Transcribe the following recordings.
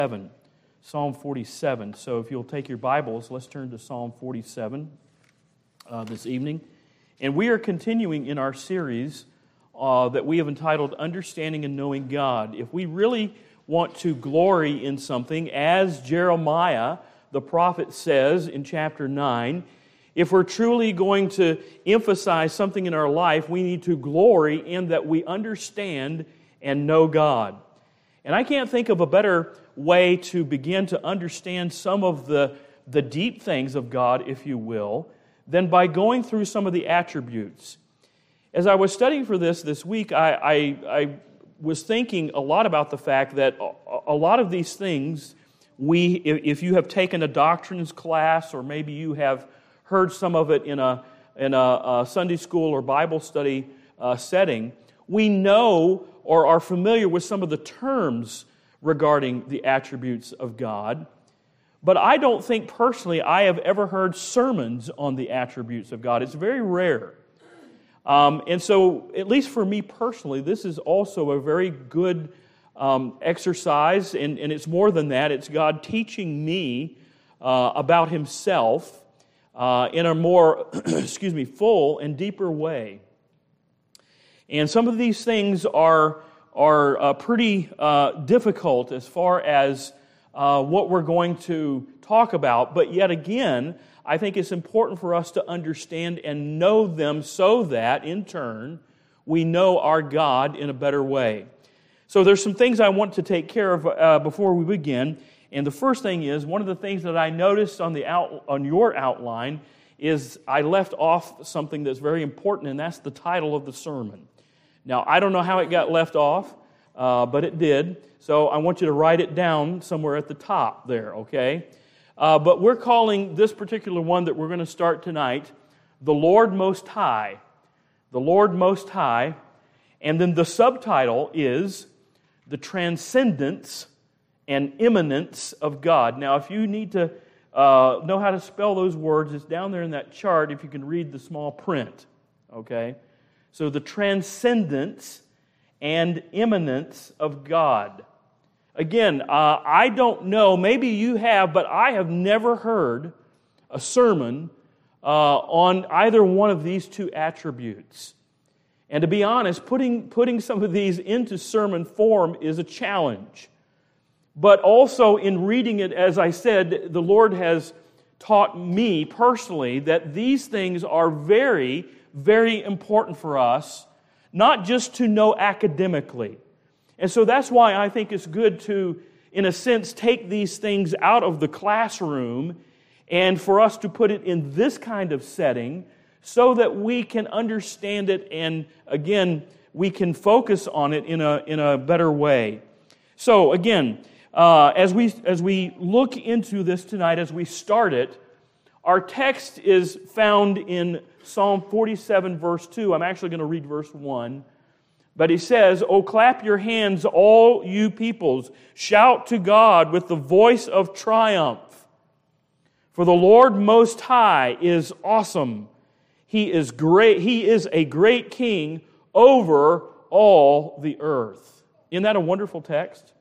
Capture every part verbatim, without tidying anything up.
Psalm forty-seven. So if you'll take your Bibles, let's turn to Psalm forty-seven uh, this evening. And we are continuing in our series uh, that we have entitled Understanding and Knowing God. If we really want to glory in something, as Jeremiah, the prophet, says in chapter nine, if we're truly going to emphasize something in our life, we need to glory in that we understand and know God. And I can't think of a better way to begin to understand some of the, the deep things of God, if you will, than by going through some of the attributes. As I was studying for this this week, I, I, I was thinking a lot about the fact that a, a lot of these things, we, if you have taken a doctrines class, or maybe you have heard some of it in a, in a, a Sunday school or Bible study uh, setting, we know or are familiar with some of the terms regarding the attributes of God. But I don't think personally I have ever heard sermons on the attributes of God. It's very rare. Um, and so, at least for me personally, this is also a very good um, exercise, and, and it's more than that. It's God teaching me uh, about Himself uh, in a more, excuse me, full and deeper way. And some of these things are, are uh, pretty uh, difficult as far as uh, what we're going to talk about. But yet again, I think it's important for us to understand and know them so that, in turn, we know our God in a better way. So there's some things I want to take care of uh, before we begin. And the first thing is, one of the things that I noticed on the out, on your outline is I left off something that's very important, and that's the title of the sermon. Now, I don't know how it got left off, uh, but it did. So I want you to write it down somewhere at the top there, okay? Uh, but we're calling this particular one that we're going to start tonight, The Lord Most High. The Lord Most High. And then the subtitle is The Transcendence and Immanence of God. Now, if you need to uh, know how to spell those words, it's down there in that chart if you can read the small print, okay? So the transcendence and immanence of God. Again, uh, I don't know, maybe you have, but I have never heard a sermon uh, on either one of these two attributes. And to be honest, putting, putting some of these into sermon form is a challenge. But also in reading it, as I said, the Lord has taught me personally that these things are very very important for us, not just to know academically. And so that's why I think it's good to, in a sense, take these things out of the classroom and for us to put it in this kind of setting so that we can understand it and, again, we can focus on it in a, in a better way. So, again, uh, as we as we look into this tonight, as we start it, our text is found in Psalm forty-seven, verse two. I'm actually going to read verse one. But he says, "O clap your hands, all you peoples. Shout to God with the voice of triumph. For the Lord Most High is awesome. He is great. He is a great king over all the earth." Isn't that a wonderful text?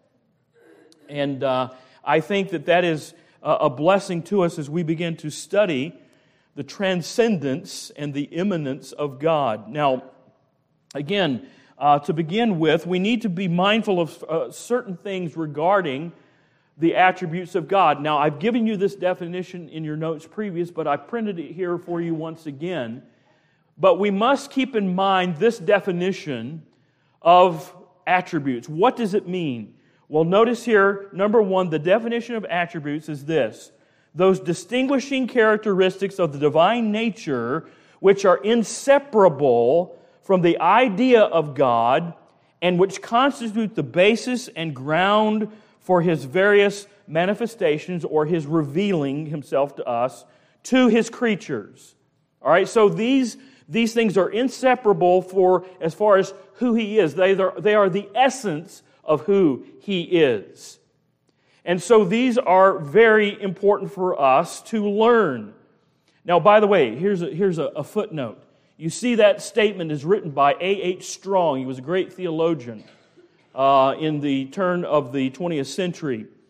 And uh, I think that that is a blessing to us as we begin to study the transcendence and the immanence of God. Now, again, uh, to begin with, we need to be mindful of uh, certain things regarding the attributes of God. Now, I've given you this definition in your notes previous, but I printed it here for you once again. But we must keep in mind this definition of attributes. What does it mean? Well, notice here, number one, the definition of attributes is this: those distinguishing characteristics of the divine nature which are inseparable from the idea of God and which constitute the basis and ground for His various manifestations or His revealing Himself to us, to His creatures. All right, so these, these things are inseparable for as far as who He is. They are, they are the essence of who He is. And so these are very important for us to learn. Now, by the way, here's a, here's a, a footnote. You see that statement is written by A H Strong. He was a great theologian uh, in the turn of the twentieth century.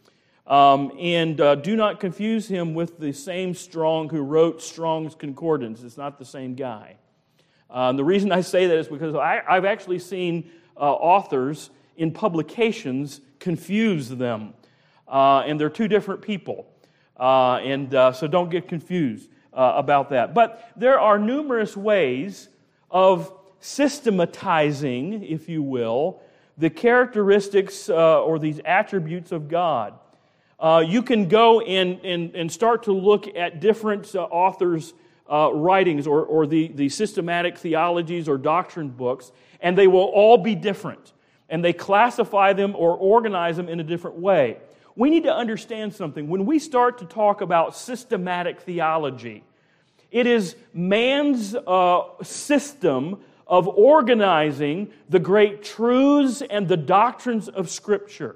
Um, and uh, do not confuse him with the same Strong who wrote Strong's Concordance. It's not the same guy. Um, the reason I say that is because I, I've actually seen uh, authors in publications confuse them. Uh, and they're two different people. Uh, and uh, so don't get confused uh, about that. But there are numerous ways of systematizing, if you will, the characteristics uh, or these attributes of God. Uh, you can go and, and, and start to look at different uh, authors' uh, writings or, or the, the systematic theologies or doctrine books, and they will all be different. And they classify them or organize them in a different way. We need to understand something. When we start to talk about systematic theology, it is man's uh, system of organizing the great truths and the doctrines of Scripture.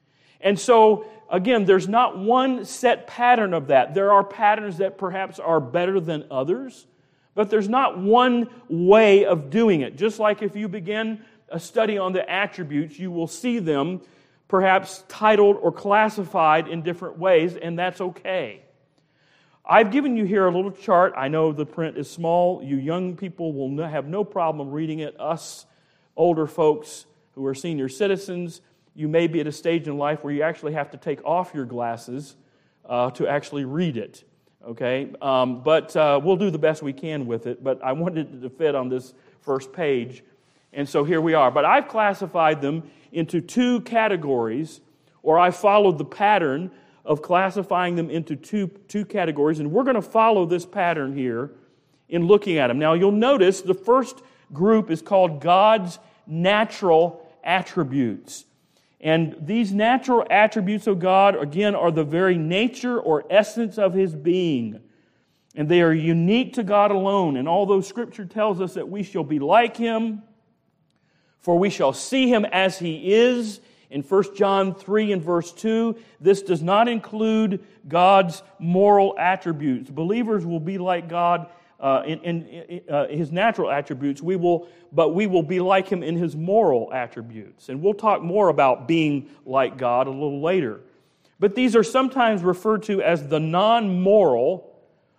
And so, again, there's not one set pattern of that. There are patterns that perhaps are better than others, but there's not one way of doing it. Just like if you begin a study on the attributes, you will see them perhaps titled or classified in different ways, and that's okay. I've given you here a little chart. I know the print is small. You young people will no, have no problem reading it. Us older folks who are senior citizens, you may be at a stage in life where you actually have to take off your glasses uh, to actually read it. Okay, um, but uh, we'll do the best we can with it. But I wanted it to fit on this first page, and so here we are. But I've classified them into two categories, or I followed the pattern of classifying them into two, two categories, and we're going to follow this pattern here in looking at them. Now, you'll notice the first group is called God's natural attributes. And these natural attributes of God, again, are the very nature or essence of His being. And they are unique to God alone. And although Scripture tells us that we shall be like Him, for we shall see Him as He is, in First John three and verse two, this does not include God's moral attributes. Believers will be like God uh, in, in uh, His natural attributes, we will, but we will be like Him in His moral attributes. And we'll talk more about being like God a little later. But these are sometimes referred to as the non-moral,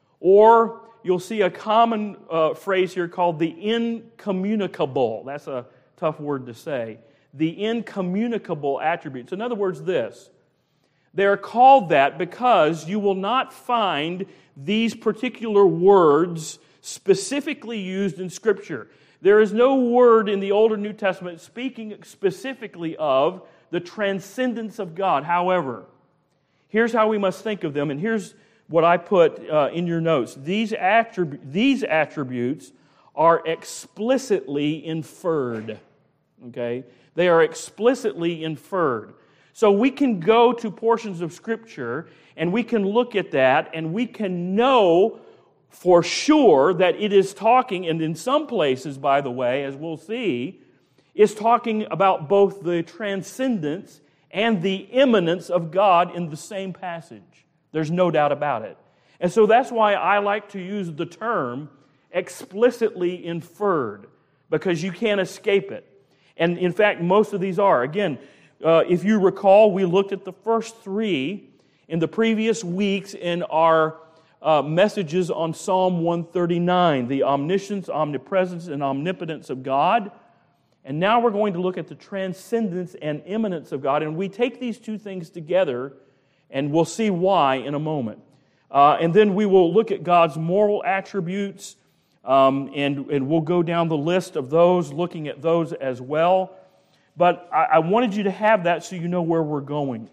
or you'll see a common uh, phrase here called the incommunicable. That's a tough word to say. The incommunicable attributes. In other words, this. They are called that because you will not find these particular words specifically used in Scripture. There is no word in the Old or New Testament speaking specifically of the transcendence of God. However, here's how we must think of them, and here's what I put uh, in your notes. These, attrib- these attributes are explicitly inferred. Okay? They are explicitly inferred. So we can go to portions of Scripture and we can look at that and we can know for sure that it is talking, and in some places, by the way, as we'll see, is talking about both the transcendence and the immanence of God in the same passage. There's no doubt about it. And so that's why I like to use the term explicitly inferred, because you can't escape it. And in fact, most of these are. Again, uh, if you recall, we looked at the first three in the previous weeks in our uh, messages on Psalm one thirty-nine, the omniscience, omnipresence, and omnipotence of God. And now we're going to look at the transcendence and immanence of God. And we take these two things together, and we'll see why in a moment. Uh, and then we will look at God's moral attributes, Um, and, and we'll go down the list of those, looking at those as well. But I, I wanted you to have that so you know where we're going.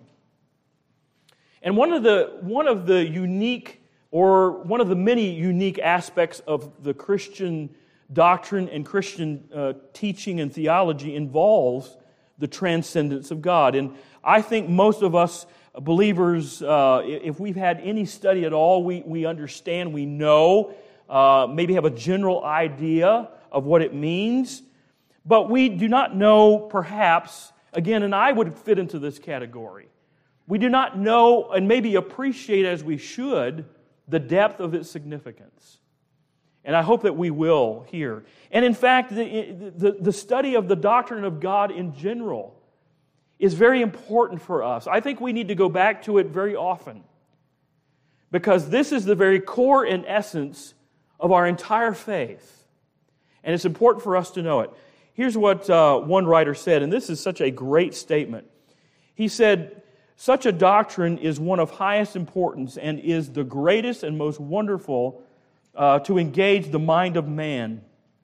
And one of the one of the unique, or one of the many unique aspects of the Christian doctrine and Christian uh, teaching and theology involves the transcendence of God. And I think most of us believers, uh, if we've had any study at all, we, we understand, we know, Uh, maybe have a general idea of what it means, but we do not know, perhaps, again, and I would fit into this category, we do not know and maybe appreciate as we should the depth of its significance. And I hope that we will here. And in fact, the, the, the study of the doctrine of God in general is very important for us. I think we need to go back to it very often, because this is the very core and essence of our entire faith. And it's important for us to know it. Here's what uh, one writer said, and this is such a great statement. He said, "Such a doctrine is one of highest importance and is the greatest and most wonderful uh, to engage the mind of man.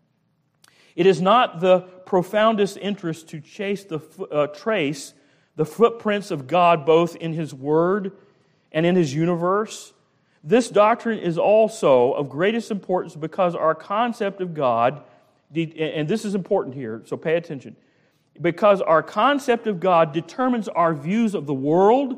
It is not the profoundest interest to chase the, uh, trace the footprints of God both in His Word and in His universe. This doctrine is also of greatest importance because our concept of God, and this is important here, so pay attention, because our concept of God determines our views of the world,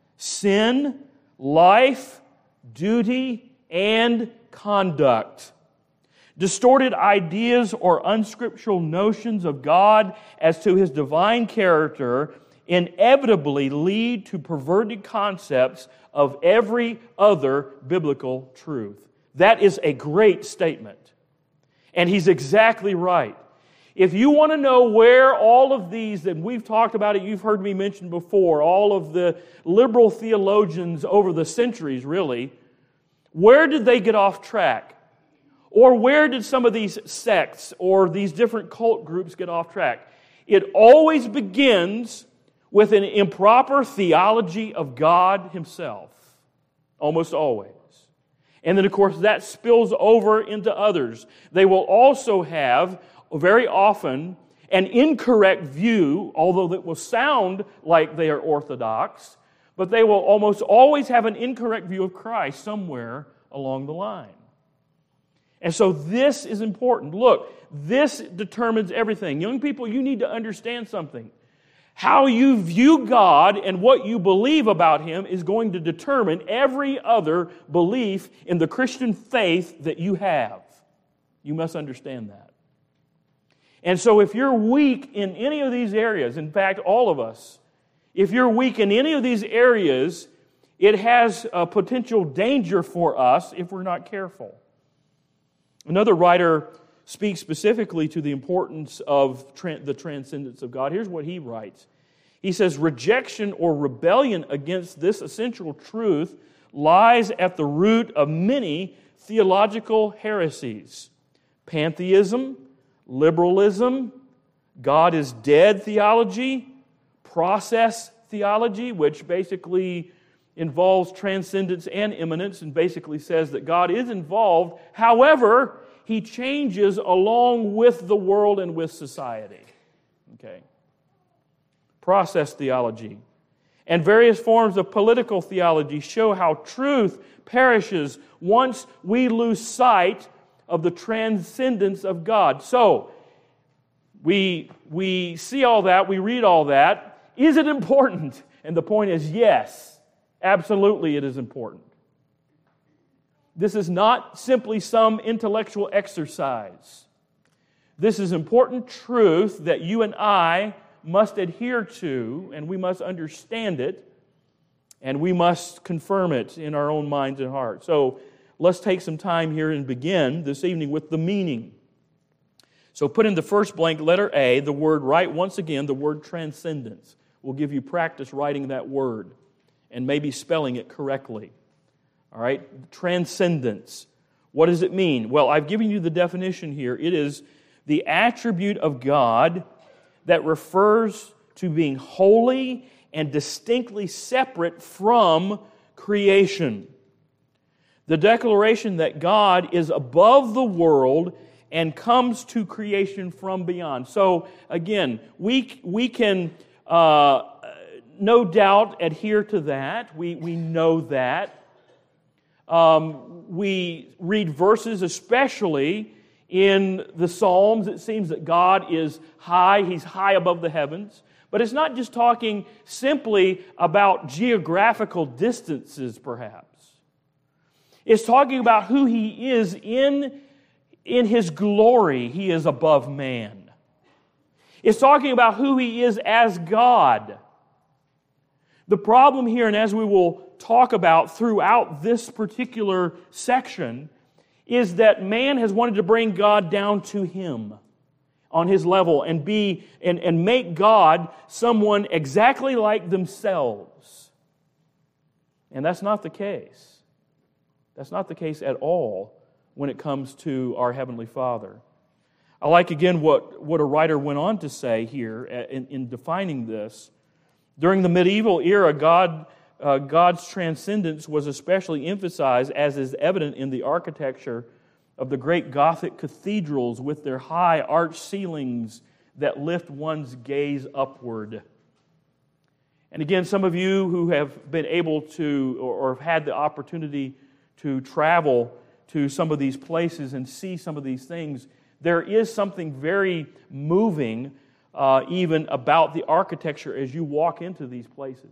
sin, life, duty, and conduct. Distorted ideas or unscriptural notions of God as to His divine character inevitably lead to perverted concepts of every other biblical truth." That is a great statement. And he's exactly right. If you want to know where all of these, and we've talked about it, you've heard me mention before, all of the liberal theologians over the centuries, really, where did they get off track? Or where did some of these sects or these different cult groups get off track? It always begins with an improper theology of God Himself. Almost always. And then, of course, that spills over into others. They will also have, very often, an incorrect view, although that will sound like they are orthodox, but they will almost always have an incorrect view of Christ somewhere along the line. And so this is important. Look, this determines everything. Young people, you need to understand something. How you view God and what you believe about Him is going to determine every other belief in the Christian faith that you have. You must understand that. And so if you're weak in any of these areas, in fact, all of us, if you're weak in any of these areas, it has a potential danger for us if we're not careful. Another writer speaks specifically to the importance of tra- the transcendence of God. Here's what he writes. He says, "Rejection or rebellion against this essential truth lies at the root of many theological heresies. Pantheism, liberalism, God is dead theology, process theology, which basically involves transcendence and immanence and basically says that God is involved. However, He changes along with the world and with society." Okay. Process theology. And various forms of political theology show how truth perishes once we lose sight of the transcendence of God. So, we, we see all that, we read all that. Is it important? And the point is yes. Absolutely, it is important. This is not simply some intellectual exercise. This is important truth that you and I must adhere to, and we must understand it, and we must confirm it in our own minds and hearts. So let's take some time here and begin this evening with the meaning. So put in the first blank letter A, the word, write once again the word transcendence. We'll give you practice writing that word and maybe spelling it correctly. All right, transcendence. What does it mean? Well, I've given you the definition here. It is the attribute of God that refers to being holy and distinctly separate from creation. The declaration that God is above the world and comes to creation from beyond. So, again, we, we can uh, no doubt adhere to that. We, we know that. Um, we read verses, especially in the Psalms. It seems that God is high. He's high above the heavens. But it's not just talking simply about geographical distances, perhaps. It's talking about who He is in, in His glory. He is above man. It's talking about who He is as God. The problem here, and as we will talk about throughout this particular section, is that man has wanted to bring God down to him on His level and be and, and make God someone exactly like themselves. And that's not the case. That's not the case at all when it comes to our Heavenly Father. I like again what, what a writer went on to say here in, in defining this. During the medieval era, God, uh, God's transcendence was especially emphasized, as is evident in the architecture of the great Gothic cathedrals with their high arched ceilings that lift one's gaze upward. And again, some of you who have been able to or, or have had the opportunity to travel to some of these places and see some of these things, there is something very moving uh, even about the architecture as you walk into these places.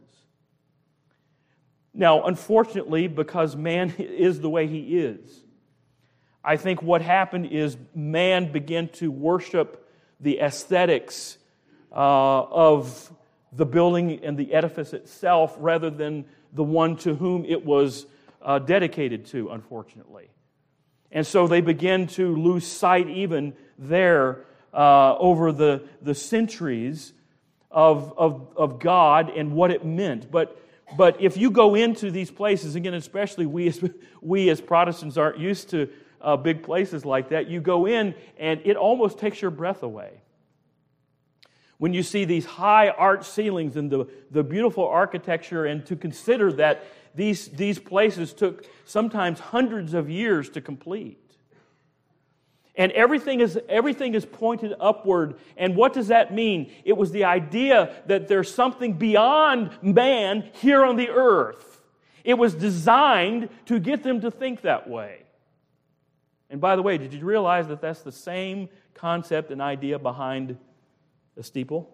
Now, unfortunately, because man is the way he is, I think what happened is man began to worship the aesthetics uh, of the building and the edifice itself rather than the one to whom it was uh, dedicated to, unfortunately. And so they begin to lose sight even there uh, over the, the centuries of, of, of God and what it meant. But but if you go into these places, again, especially we as, we as Protestants aren't used to uh, big places like that, you go in and it almost takes your breath away. When you see these high arched ceilings and the, the beautiful architecture, and to consider that these, these places took sometimes hundreds of years to complete. And everything is, everything is pointed upward. And what does that mean? It was the idea that there's something beyond man here on the earth. It was designed to get them to think that way. And by the way, did you realize that that's the same concept and idea behind a steeple?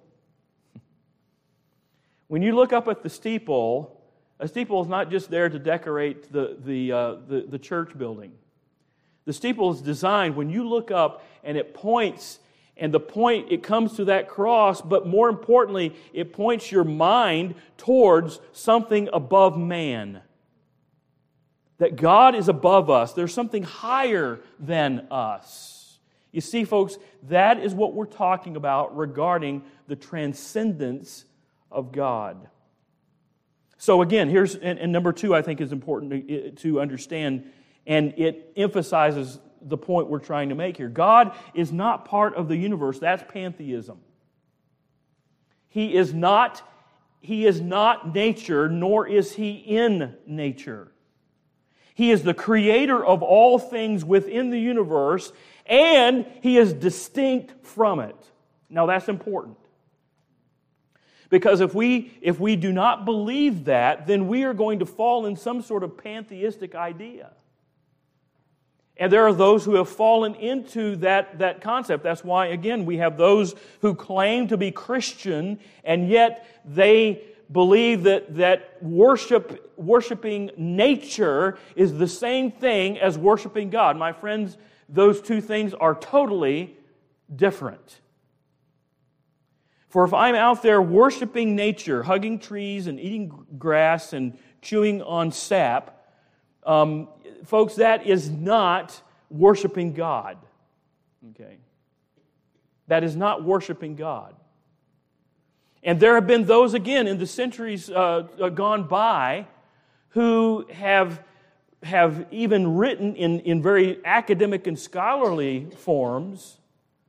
When you look up at the steeple, a steeple is not just there to decorate the, the, uh, the, the church building. The steeple is designed, when you look up and it points, and the point, it comes to that cross, but more importantly, it points your mind towards something above man. That God is above us. There's something higher than us. You see, folks, that is what we're talking about regarding the transcendence of God. So again, here's, and, and number two I think is important to, to understand, and it emphasizes the point we're trying to make here. God is not part of the universe. That's pantheism. He is not, he is not nature, nor is He in nature. He is the creator of all things within the universe, and He is distinct from it. Now that's important. Because if we, if we do not believe that, then we are going to fall in some sort of pantheistic idea. And there are those who have fallen into that, that concept. That's why, again, we have those who claim to be Christian, and yet they believe that, that worship, worshiping nature is the same thing as worshiping God. My friends, those two things are totally different. For if I'm out there worshiping nature, hugging trees and eating grass and chewing on sap, um, folks, that is not worshiping God. Okay? That is not worshiping God. And there have been those, again, in the centuries uh, gone by who have, have even written in, in very academic and scholarly forms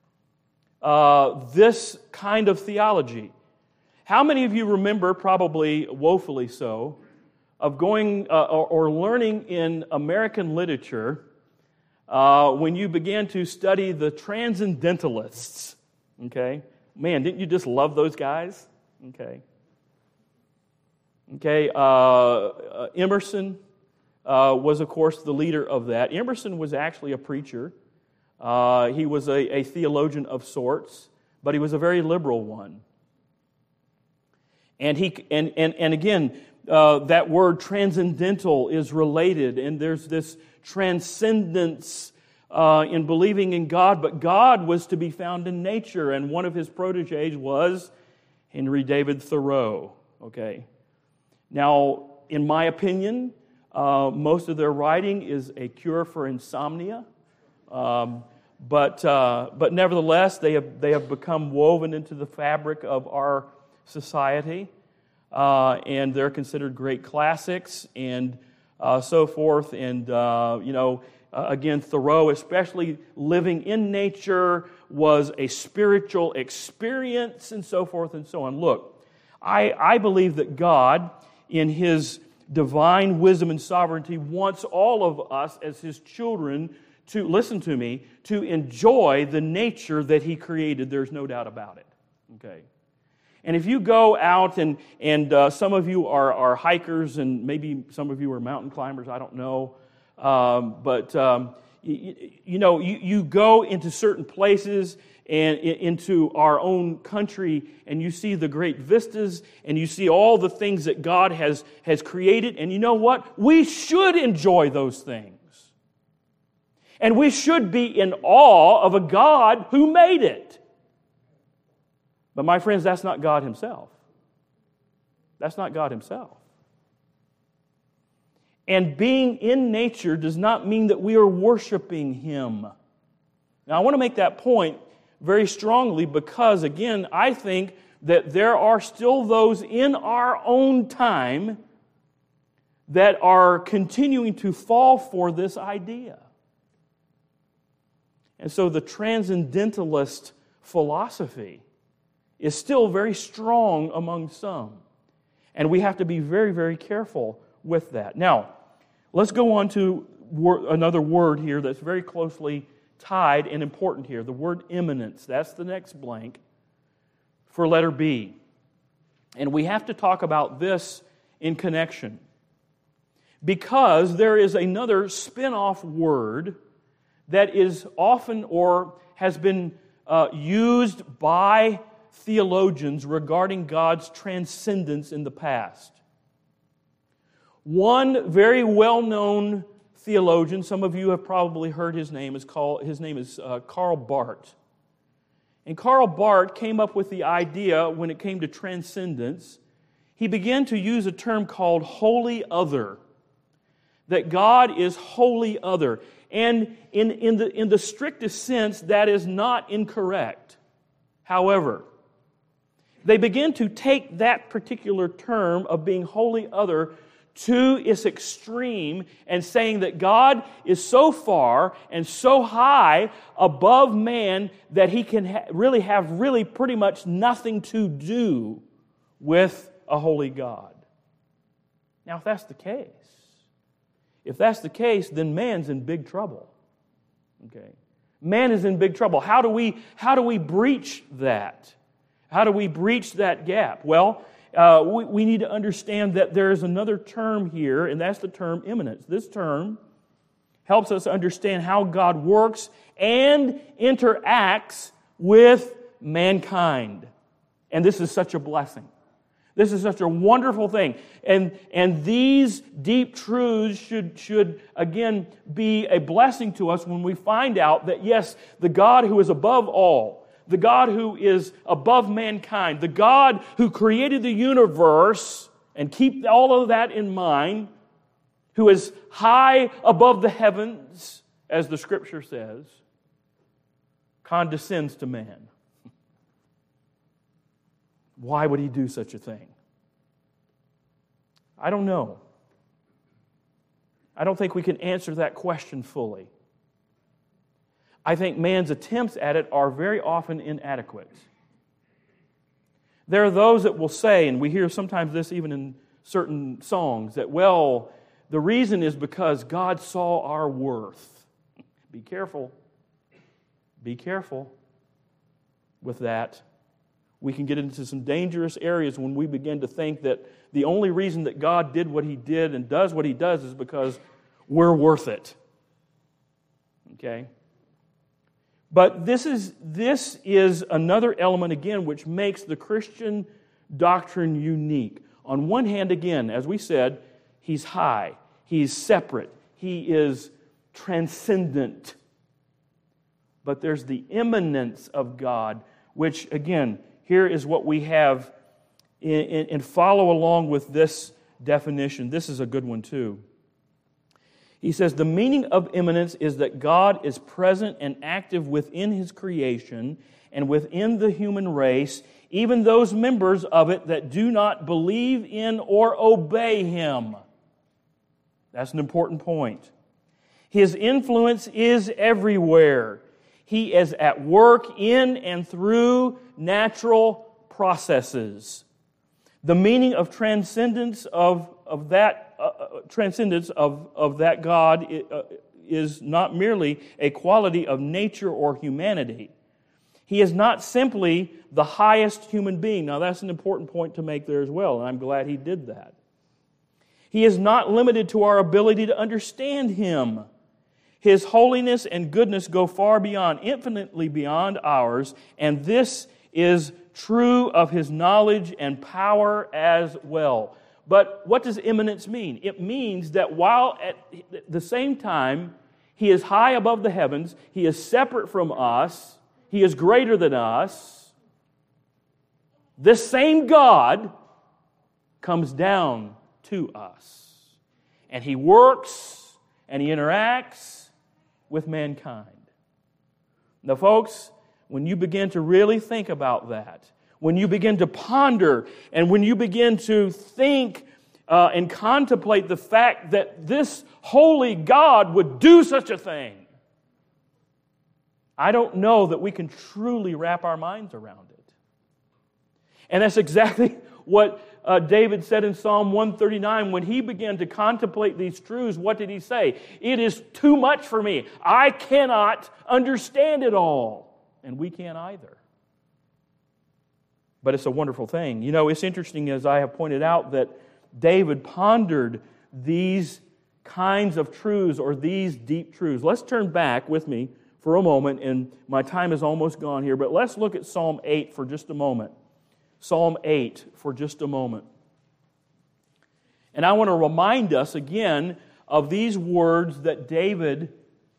uh, this kind of theology. How many of you remember, probably woefully so, of going uh, or, or learning in American literature uh, when you began to study the transcendentalists? Okay? Man, didn't you just love those guys? Okay. Okay, uh, uh, Emerson uh, was, of course, the leader of that. Emerson was actually a preacher. Uh, he was a, a theologian of sorts, but he was a very liberal one. And he and and, and again, uh, that word transcendental is related, and there's this transcendence uh, in believing in God, but God was to be found in nature, and one of his protégés was Henry David Thoreau. Okay. Now, in my opinion, uh, most of their writing is a cure for insomnia. Um, but uh, but nevertheless, they have they have become woven into the fabric of our society, uh, and they're considered great classics and uh, so forth. And uh, you know, uh, again, Thoreau, especially living in nature, was a spiritual experience, and so forth and so on. Look, I I believe that God, in His divine wisdom and sovereignty, wants all of us as His children to, listen to me, to enjoy the nature that He created. There's no doubt about it. Okay. And if you go out and, and uh, some of you are, are hikers and maybe some of you are mountain climbers, I don't know. Um, but, um, you, you know, you, you go into certain places and into our own country, and you see the great vistas, and you see all the things that God has, has created, and you know what? We should enjoy those things. And we should be in awe of a God who made it. But my friends, that's not God Himself. That's not God Himself. And being in nature does not mean that we are worshiping Him. Now, I want to make that point very strongly because, again, I think that there are still those in our own time that are continuing to fall for this idea. And so the transcendentalist philosophy is still very strong among some. And we have to be very, very careful with that. Now, let's go on to another word here that's very closely tied and important here, the word immanence. That's the next blank for letter B. And we have to talk about this in connection because there is another spin-off word that is often or has been uh, used by theologians regarding God's transcendence in the past. One very well-known theologian, some of you have probably heard his name, is called, his name is uh, Karl Barth. And Karl Barth came up with the idea when it came to transcendence. He began to use a term called holy other, that God is holy other. And in, in, the, in the strictest sense, that is not incorrect. However, they begin to take that particular term of being holy other to its extreme and saying that God is so far and so high above man that He can ha- really have really pretty much nothing to do with a holy God. Now, if that's the case, if that's the case, then man's in big trouble. Okay, man is in big trouble. How do we how do we breach that? How do we breach that gap? Well, Uh, we, we need to understand that there is another term here, and that's the term immanence. This term helps us understand how God works and interacts with mankind. And this is such a blessing. This is such a wonderful thing. And, and these deep truths should, should, again, be a blessing to us when we find out that, yes, the God who is above all, the God who is above mankind, the God who created the universe, and keep all of that in mind, who is high above the heavens, as the Scripture says, condescends to man. Why would He do such a thing? I don't know. I don't think we can answer that question fully. I think man's attempts at it are very often inadequate. There are those that will say, and we hear sometimes this even in certain songs, that, well, the reason is because God saw our worth. Be careful. Be careful with that. We can get into some dangerous areas when we begin to think that the only reason that God did what He did and does what He does is because we're worth it. Okay? But this is, this is another element, again, which makes the Christian doctrine unique. On one hand, again, as we said, He's high, He's separate, He is transcendent. But there's the immanence of God, which, again, here is what we have, and follow along with this definition. This is a good one, too. He says, the meaning of immanence is that God is present and active within His creation and within the human race, even those members of it that do not believe in or obey Him. That's an important point. His influence is everywhere. He is at work in and through natural processes. The meaning of transcendence of, of that uh, transcendence of, of that God is not merely a quality of nature or humanity. He is not simply the highest human being. Now that's an important point to make there as well, and I'm glad He did that. He is not limited to our ability to understand Him. His holiness and goodness go far beyond, infinitely beyond ours, and this is true of His knowledge and power as well. But what does immanence mean? It means that while at the same time He is high above the heavens, He is separate from us, He is greater than us, this same God comes down to us. And He works and He interacts with mankind. Now, folks, when you begin to really think about that, when you begin to ponder and when you begin to think uh, and contemplate the fact that this holy God would do such a thing, I don't know that we can truly wrap our minds around it. And that's exactly what uh, David said in Psalm one thirty-nine. When he began to contemplate these truths, what did he say? It is too much for me. I cannot understand it all. And we can't either. But it's a wonderful thing. You know, it's interesting, as I have pointed out, that David pondered these kinds of truths or these deep truths. Let's turn back with me for a moment, and my time is almost gone here, but let's look at Psalm eight for just a moment. Psalm eight for just a moment. And I want to remind us again of these words that David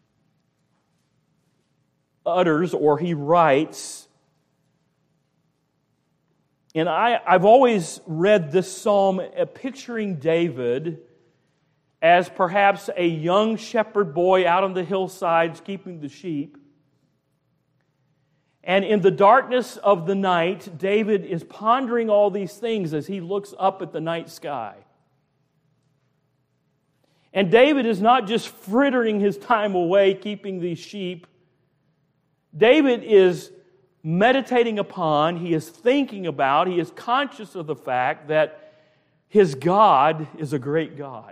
utters or he writes. And I, I've always read this psalm uh, picturing David as perhaps a young shepherd boy out on the hillsides keeping the sheep. And in the darkness of the night, David is pondering all these things as he looks up at the night sky. And David is not just frittering his time away keeping these sheep. David is meditating upon, he is thinking about, he is conscious of the fact that his God is a great God.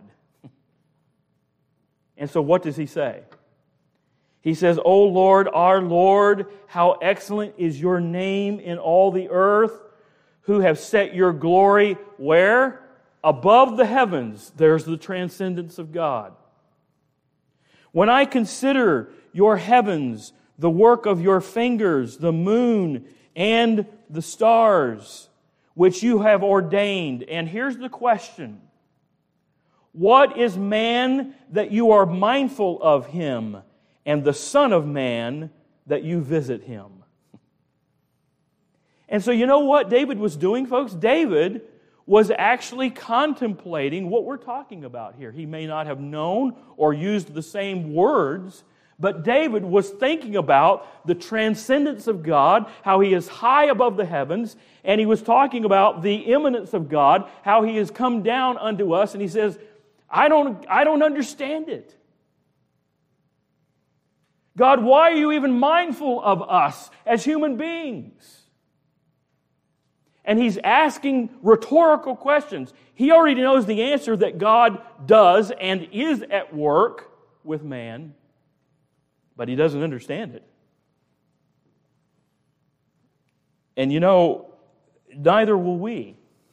And so what does he say? He says, O Lord, our Lord, how excellent is your name in all the earth, who have set your glory where? Above the heavens. There's the transcendence of God. When I consider your heavens, the work of your fingers, the moon and the stars, which you have ordained. And here's the question. What is man that you are mindful of him, and the Son of Man that you visit him? And so you know what David was doing, folks? David was actually contemplating what we're talking about here. He may not have known or used the same words, but David was thinking about the transcendence of God, how He is high above the heavens, and he was talking about the immanence of God, how He has come down unto us, and he says, I don't, I don't understand it. God, why are you even mindful of us as human beings? And he's asking rhetorical questions. He already knows the answer that God does and is at work with man, but he doesn't understand it. And you know, neither will we.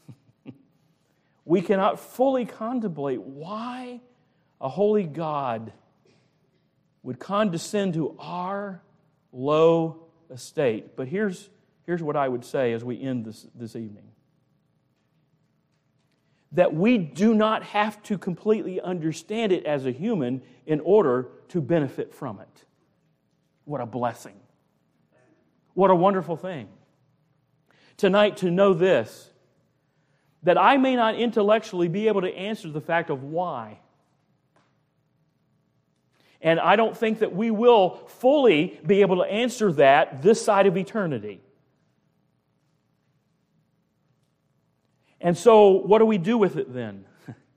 We cannot fully contemplate why a holy God would condescend to our low estate. But here's, here's what I would say as we end this, this evening. That we do not have to completely understand it as a human in order to benefit from it. What a blessing. What a wonderful thing. Tonight to know this, that I may not intellectually be able to answer the fact of why. And I don't think that we will fully be able to answer that this side of eternity. And so, what do we do with it then?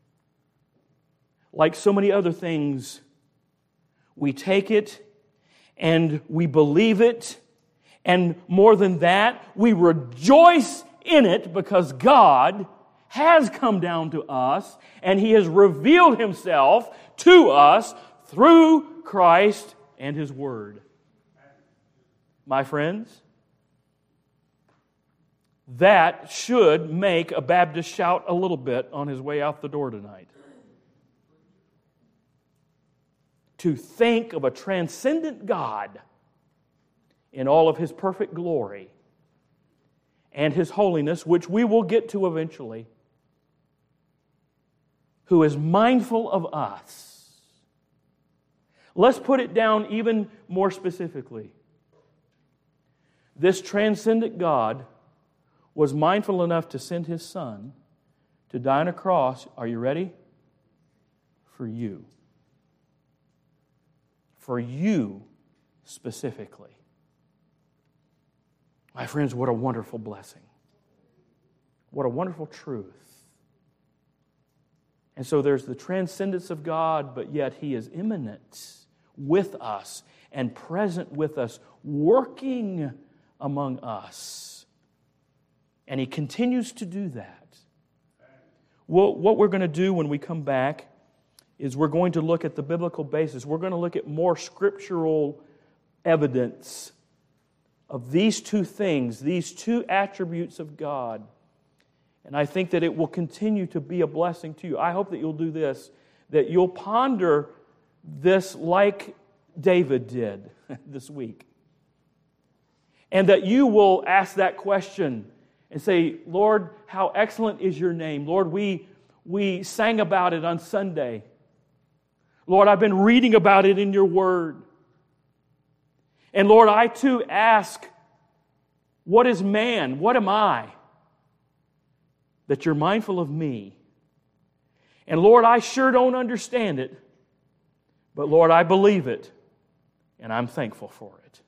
Like so many other things, we take it and we believe it, and more than that, we rejoice in it because God has come down to us and He has revealed Himself to us through Christ and His Word. My friends, that should make a Baptist shout a little bit on his way out the door tonight. To think of a transcendent God in all of His perfect glory and His holiness, which we will get to eventually, who is mindful of us. Let's put it down even more specifically. This transcendent God was mindful enough to send His Son to die on a cross, are you ready? For you. For you specifically. My friends, what a wonderful blessing. What a wonderful truth. And so there's the transcendence of God, but yet He is immanent with us and present with us, working among us. And He continues to do that. Well, what we're going to do when we come back is we're going to look at the biblical basis. We're going to look at more scriptural evidence of these two things, these two attributes of God. And I think that it will continue to be a blessing to you. I hope that you'll do this, that you'll ponder this like David did this week. And that you will ask that question and say, Lord, how excellent is your name. Lord, we, we sang about it on Sunday. Lord, I've been reading about it in your word. And Lord, I too ask, what is man? What am I? That you're mindful of me. And Lord, I sure don't understand it. But Lord, I believe it. And I'm thankful for it.